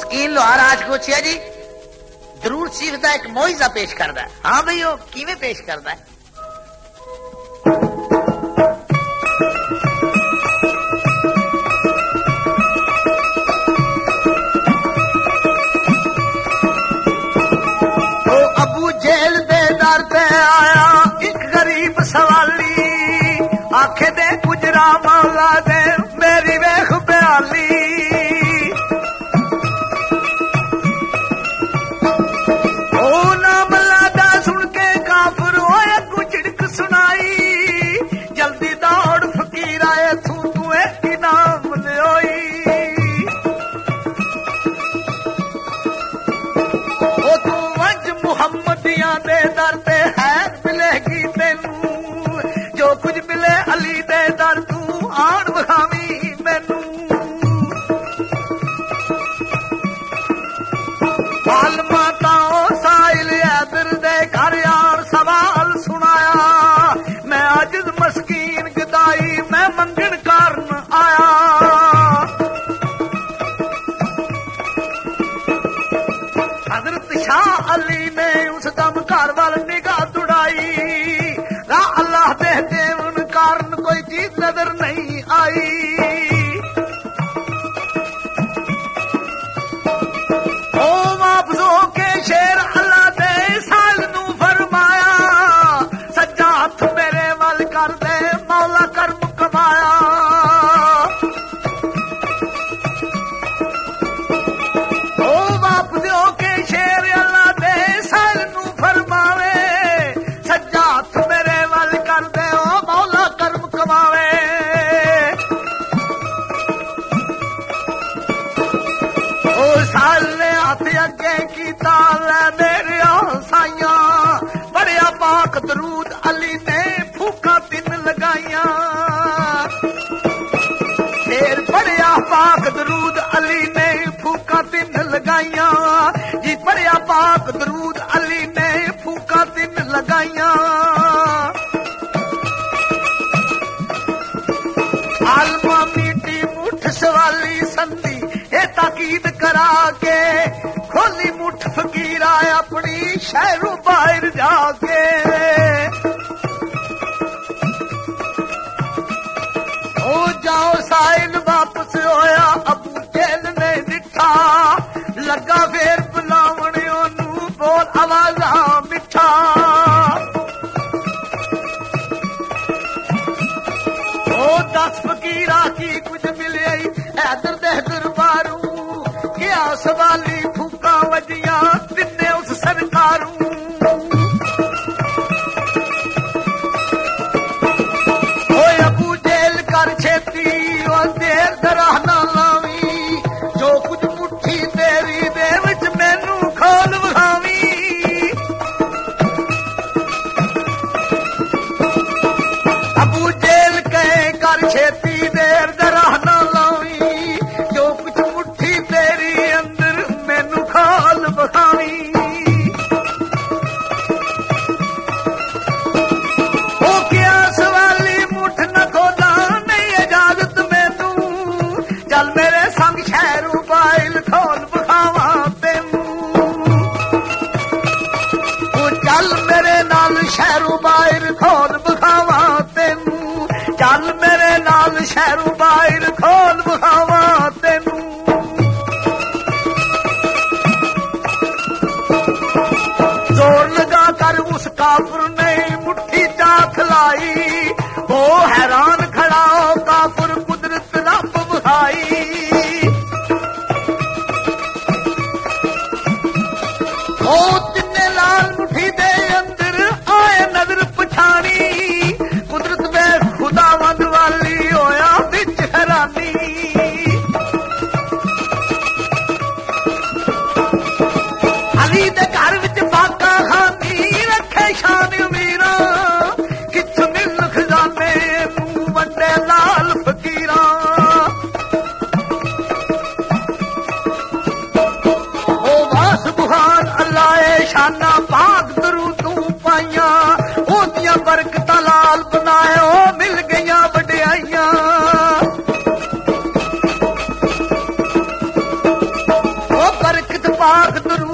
ਮਸਕੀਨ ਲੋਹਾਰ ਆਜ ਪੁੱਛਿਆ ਜੀ ਦਰੂਦ ਸ਼ਰੀਫ ਦਾ ਇੱਕ ਮੌਇਜ਼ਾ ਪੇਸ਼ ਕਰਦਾ। ਹਾਂ ਬਈ ਉਹ ਕਿਵੇਂ ਪੇਸ਼ ਕਰਦਾ ਹੈ? ਉਹ ਅਬੂ ਜੇਲ ਦੇ ਦਰ ਤੇ ਆਇਆ ਇੱਕ ਗਰੀਬ ਸਵਾਲੀ, ਆਖੇ ਦੇ ਗੁਜਰਾ ਮੌਲਾ ਦੇ ਮੇਰੀ ਵੇਖ ਬਿਆਲੀ। ਉਹ ਨਾਮ ਲਾਦਾ ਸੁਣ ਕੇ ਕਾਫਰ ਹੋਇਆ ਕੋ ਝਿੜਕ ਸੁਣਾਈ, ਜਲਦੀ ਦੌੜ ਫਕੀਰ ਆਏ ਤੂੰ ਇੱਕ ਨਾਮ ਲਿਓਈ। ਉਹ ਤੂੰ ਵੰਜ ਮੁਹੰਮਦੀਆਂ ਦੇ ਦਰ ਤੇ ਹੈ ਮਿਲੇਗੀ ਤੈਨੂੰ, ਜੋ ਕੁਝ ਮਿਲੇ ਅਲੀ ਦੇ ਦਰ ਤੂੰ ਆਣ ਵਿਖਾਵੀਂ ਮੈਨੂੰ। ਆਲਮਾ ਤਾਂ ਸਾਇਲ ਐਦਰ ਦੇ ਘਰ ਆਣ ਸਵਾਲ ਸੁਣਾਇਆ, ਮੈਂ ਅਜਿਜ਼ ਮਸਕੀਨ ਗਦਾਈ ਮੈਂ ਮੰਗਣ ਕਾਰਨ ਆਇਆ। हजरत शाह अली ने उस दम घर वाल निगाह दुड़ाई, राह अल्लाह दे देवन कारण कोई चीज नजर नहीं आई। ओ वापस होके शेर अल्लाह दे साल नू फरमाया, सज्जा हथ मेरे वल कर दे मौला कर्म कमाया। शेर अल्लाह दे साल नू फरमावे, सज्जा हथ मेरे वल कर दे ओ मौला कर्म कमावे। ओ साल ने हथ अगे कीता लै मेरे साइया, बड़िया पाक दरूद अली ने फूका तीन लगाइया। शेर बड़िया पाक दरूद अली ने फूका तीन लगाइया जी, बड़िया पाक दरूद अली ने फूका तीन लगाइया। आलमा मीठी मुठ सवाली संधी ये ताकीद करा के, खोली मुठ फकीरा अपनी शहरों बाहर जाके। ओ जाओ साइन वापस होया अबू जेल ने दिठा, लगा फेर बुलावण ओनू बोल आवाजा मिठा। ओ 10 फकीरा की कुछ मिले हैदर दे दरबारू, क्या सवाली फूका वजिया तिन्ने उस सरकारू। ओ अबू जेल कर छेती ओ देर दराह ना लावी, जो कुछ मुट्ठी तेरी दे विच मैनू खोल विखावी। अबू जेल कहे कर छेती देर दराह ना लावी, जो कुछ मुट्ठी तेरी अंदर मैनू खोल विखावी। ओ क्या सवाली मुठ न खोला नहीं इजाजत मैनू, चल मेरे संग शहरों बाइल खोल विखावा तेनू। चल मेरे नाल शहरों बाइल खोल विखावा तेनू, चल मेरे नाल शहरों बाइल खोल विखावा तेनू। जोर लगा कर उस काफिर ने मुट्ठी चाख लाई, वो हैरान खड़ा हो काफिर कुदरत रब बहाई। ओ तिन्ने लाल मुट्ठी दे अंदर आए नजर पछाणी, कुदरत में खुदावंद वाली होया बिच हैरानी। अली दे घर विच बाका खानी रखे शान मीरा, किथ मिल खजाने नू वंडे लाल फकीरा। ਪਾਕ ਦਰੂ